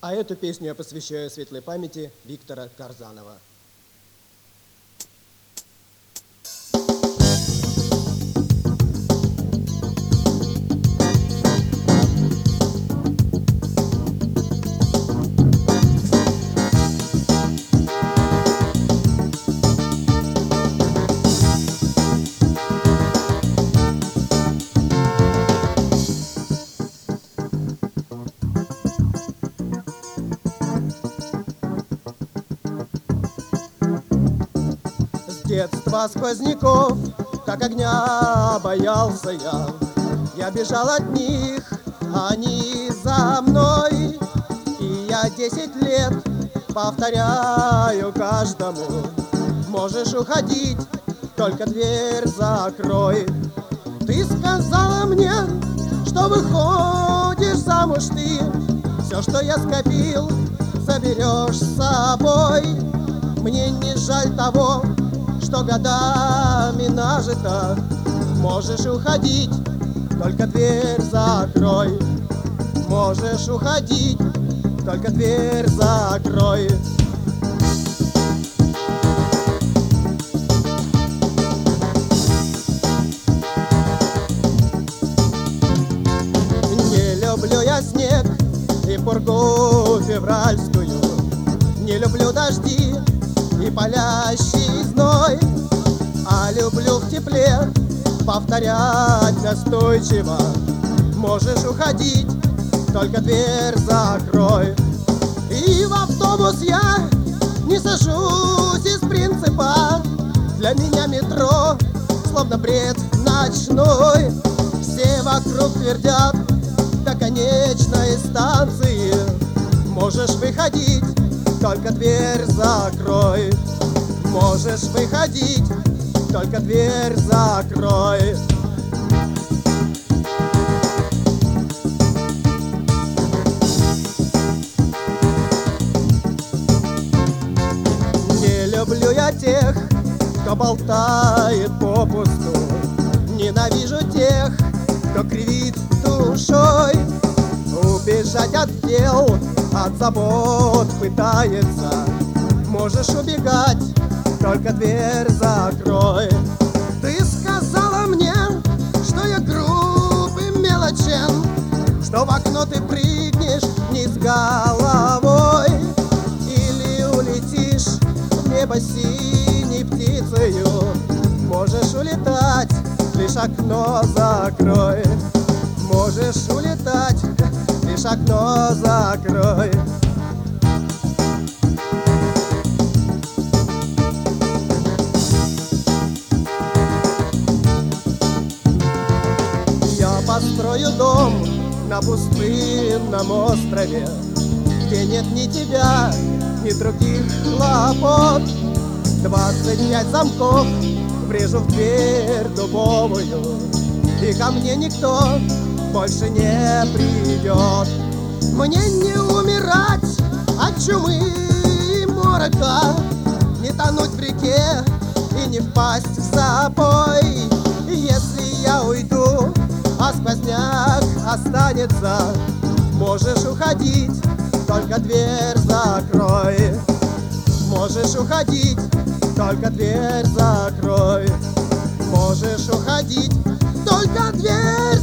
А эту песню я посвящаю светлой памяти Виктора Карзанова. С детства сквозняков, как огня, боялся я. Я бежал от них, а они за мной. И я 10 лет повторяю каждому: можешь уходить, только дверь закрой. Ты сказала мне, что выходишь замуж ты. Все, что я скопил, заберешь с собой. Мне не жаль того, что годами нажито. Можешь уходить, только дверь закрой. Можешь уходить, только дверь закрой. Не люблю я снег и пургу февральскую. Не люблю дожди и палящий зной, а люблю в тепле повторять настойчиво: можешь уходить, только дверь закрой. И в автобус я не сажусь из принципа. Для меня метро словно бред ночной. Все вокруг твердят до конечной станции: можешь выходить, только дверь закрой. Можешь выходить, только дверь закрой. Не люблю я тех, кто болтает попусту. Ненавижу тех, кто кривит душой. Убежать от дел, от забот пытается. Можешь убегать, только дверь закрой. Ты сказала мне, что я груб и мелочен, что в окно ты прыгнешь вниз головой, или улетишь в небо синей птицею. Можешь улетать, лишь окно закрой. Можешь улетать, лишь окно закрой. Я построю дом на пустынном острове, где нет ни тебя, ни других хлопот. 25 замков врежу в дверь дубовую, и ко мне никто больше не придет. Мне не умирать от чумы и морока, не тонуть в реке и не впасть в запой. Если я уйду, а сквозняк останется, можешь уходить, только дверь закрой. Можешь уходить, только дверь закрой. Можешь уходить, только дверь